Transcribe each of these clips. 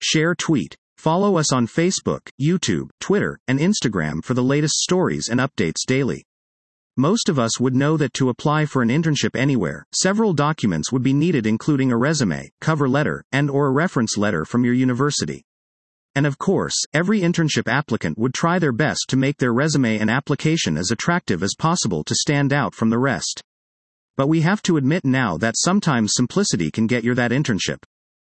Share tweet. Follow us on Facebook, YouTube, Twitter, and Instagram for the latest stories and updates daily. Most of us would know that to apply for an internship anywhere, several documents would be needed, including a resume, cover letter, and/or a reference letter from your university. And of course, every internship applicant would try their best to make their resume and application as attractive as possible to stand out from the rest. But we have to admit now that sometimes simplicity can get you that internship.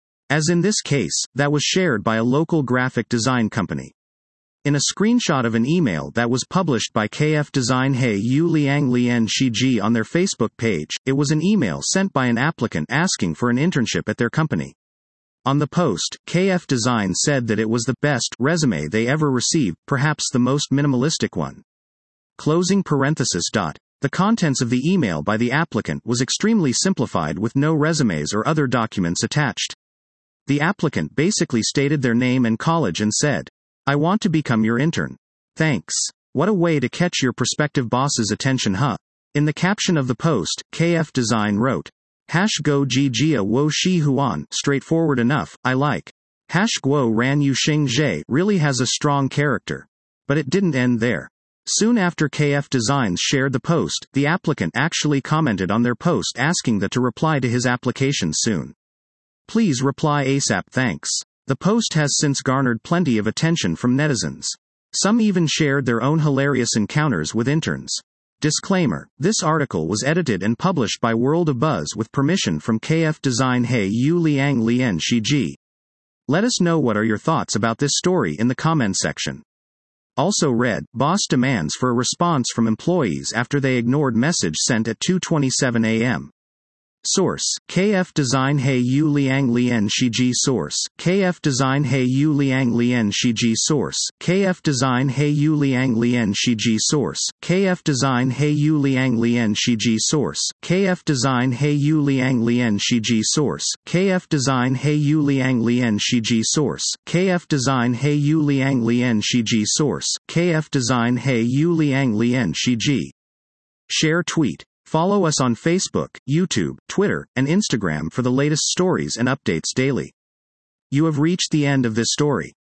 As in this case, that was shared by a local graphic design company. In a screenshot of an email that was published by KF Design He Yu Liang Lian Shiji on their Facebook page, it was an email sent by an applicant asking for an internship at their company. On the post, KF Design said that it was the best resume they ever received, perhaps the most minimalistic one. Closing parenthesis. The contents of the email by the applicant was extremely simplified with no resumes or other documents attached. The applicant basically stated their name and college and said, "I want to become your intern. Thanks." What a way to catch your prospective boss's attention, huh? In the caption of the post, KF Design wrote, "Go ji jia wo shi huan, straightforward enough, I like. Guo ran yu xing zhe really has a strong character." But it didn't end there. Soon after KF Designs shared the post, the applicant actually commented on their post asking that to reply to his application soon. "Please reply ASAP, thanks." The post has since garnered plenty of attention from netizens. Some even shared their own hilarious encounters with interns. Disclaimer: this article was edited and published by World of Buzz with permission from KF Design He Yu Liang Lian Shiji. Let us know what are your thoughts about this story in the comments section. Also read, boss demands for a response from employees after they ignored message sent at 2:27 a.m. Source: KF Design He Yu Liang Lian Shiji. Source: KF Design He Yu Liang Lian Shiji. Source: KF Design He Yu Liang Lian Shiji. Source: KF Design He Yu Liang Lian Shiji. Source: KF Design He Yu Liang Lian Shiji. Source: KF Design He Yu Liang Lian Shiji. Source: KF Design He Yu Liang Lian Shiji. Source: KF Design He Yu Liang Lian Shiji. Share tweet. Follow us on Facebook, YouTube, Twitter, and Instagram for the latest stories and updates daily. You have reached the end of this story.